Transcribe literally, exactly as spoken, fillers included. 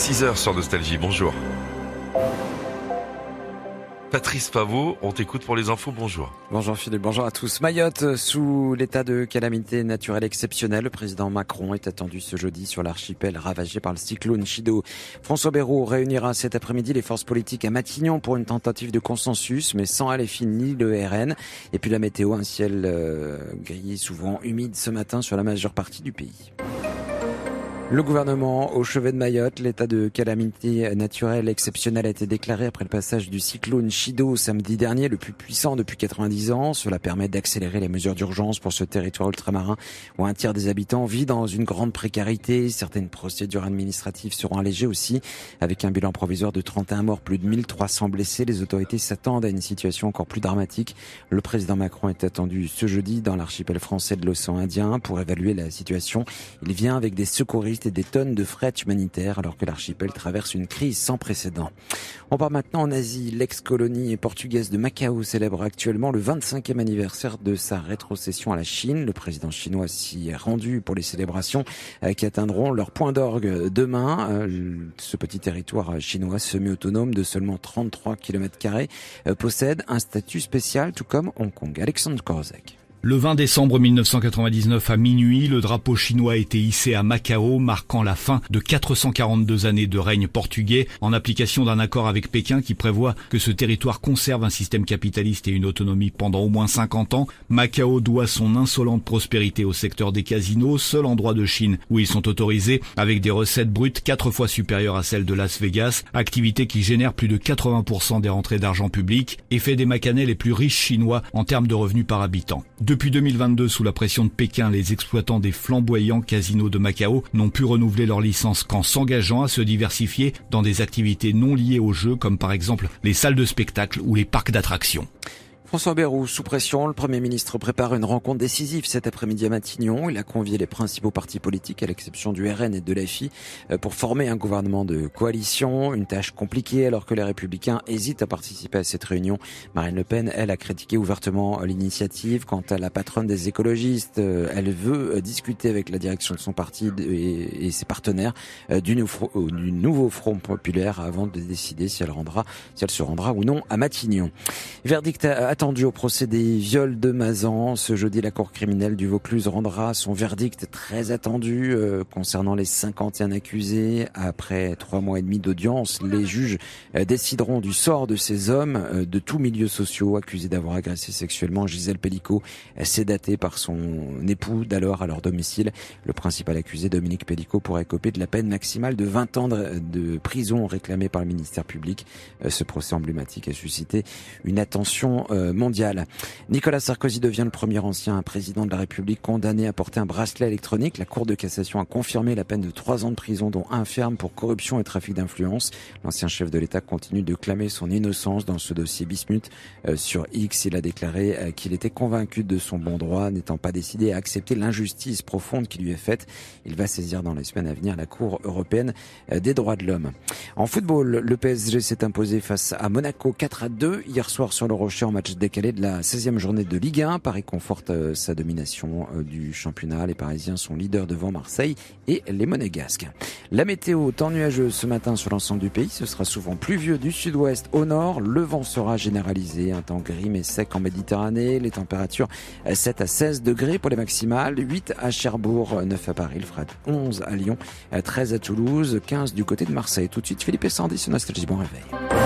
six heures sur Nostalgie, bonjour. Patrice Pavot, on t'écoute pour les infos, bonjour. Bonjour Philippe, bonjour à tous. Mayotte, sous l'état de calamité naturelle exceptionnelle, le président Macron est attendu ce jeudi sur l'archipel ravagé par le cyclone Chido. François Bayrou réunira cet après-midi les forces politiques à Matignon pour une tentative de consensus, mais sans L F I ni le R N. Et puis la météo, un ciel euh, gris, souvent humide ce matin sur la majeure partie du pays. Le gouvernement au chevet de Mayotte, l'état de calamité naturelle exceptionnelle a été déclaré après le passage du cyclone Chido samedi dernier, le plus puissant depuis quatre-vingt-dix ans. Cela permet d'accélérer les mesures d'urgence pour ce territoire ultramarin où un tiers des habitants vit dans une grande précarité. Certaines procédures administratives seront allégées aussi. Avec un bilan provisoire de trente et un morts, plus de mille trois cents blessés, les autorités s'attendent à une situation encore plus dramatique. Le président Macron est attendu ce jeudi dans l'archipel français de l'océan Indien pour évaluer la situation. Il vient avec des secouristes et des tonnes de fret humanitaire alors que l'archipel traverse une crise sans précédent. On part maintenant en Asie. L'ex-colonie portugaise de Macao célèbre actuellement le vingt-cinquième anniversaire de sa rétrocession à la Chine. Le président chinois s'y est rendu pour les célébrations qui atteindront leur point d'orgue demain. Ce petit territoire chinois semi-autonome de seulement trente-trois kilomètres carrés possède un statut spécial tout comme Hong Kong. Alexandre Korozek. Le vingt décembre mille neuf cent quatre-vingt-dix-neuf à minuit, le drapeau chinois a été hissé à Macao, marquant la fin de quatre cent quarante-deux années de règne portugais, en application d'un accord avec Pékin qui prévoit que ce territoire conserve un système capitaliste et une autonomie pendant au moins cinquante ans. Macao doit son insolente prospérité au secteur des casinos, seul endroit de Chine où ils sont autorisés, avec des recettes brutes quatre fois supérieures à celles de Las Vegas, activité qui génère plus de quatre-vingts pour cent des rentrées d'argent public et fait des Macanais les plus riches chinois en termes de revenus par habitant. Depuis deux mille vingt-deux, sous la pression de Pékin, les exploitants des flamboyants casinos de Macao n'ont pu renouveler leur licence qu'en s'engageant à se diversifier dans des activités non liées au jeu, comme par exemple les salles de spectacle ou les parcs d'attractions. François Bayrou, sous pression, le Premier ministre prépare une rencontre décisive cet après-midi à Matignon. Il a convié les principaux partis politiques, à l'exception du R N et de l'F I, pour former un gouvernement de coalition. Une tâche compliquée alors que les Républicains hésitent à participer à cette réunion. Marine Le Pen, elle, a critiqué ouvertement l'initiative. Quant à la patronne des écologistes, elle veut discuter avec la direction de son parti et ses partenaires du nouveau Front populaire avant de décider si elle rendra, si elle se rendra ou non à Matignon. Verdict à attendu au procès des viols de Mazan. Ce jeudi, la cour criminelle du Vaucluse rendra son verdict très attendu euh, concernant les cinquante et un accusés. Après trois mois et demi d'audience, les juges euh, décideront du sort de ces hommes euh, de tous milieux sociaux accusés d'avoir agressé sexuellement Gisèle Pellicot, euh, sédatée par son époux d'alors à leur domicile. Le principal accusé, Dominique Pellicot, pourrait écoper de la peine maximale de vingt ans de, de prison réclamée par le ministère public. Euh, ce procès emblématique a suscité une attention euh, mondiale. Nicolas Sarkozy devient le premier ancien président de la République condamné à porter un bracelet électronique. La Cour de cassation a confirmé la peine de trois ans de prison, dont un ferme pour corruption et trafic d'influence. L'ancien chef de l'État continue de clamer son innocence dans ce dossier Bismuth. Euh, sur X, il a déclaré euh, qu'il était convaincu de son bon droit, n'étant pas décidé à accepter l'injustice profonde qui lui est faite. Il va saisir dans les semaines à venir la Cour européenne euh, des droits de l'homme. En football, le P S G s'est imposé face à Monaco quatre à deux hier soir sur le Rocher en match décalé de la seizième journée de Ligue un. Paris conforte euh, sa domination euh, du championnat. Les Parisiens sont leaders devant Marseille et les Monégasques. La météo, temps nuageux ce matin sur l'ensemble du pays. Ce sera souvent pluvieux du sud-ouest au nord. Le vent sera généralisé. Un temps gris mais sec en Méditerranée. Les températures euh, sept à seize degrés pour les maximales. huit à Cherbourg, neuf à Paris. Il fera onze à Lyon, euh, treize à Toulouse, quinze du côté de Marseille. Tout de suite, Philippe et Sandy sur Nostalgie. Bon réveil.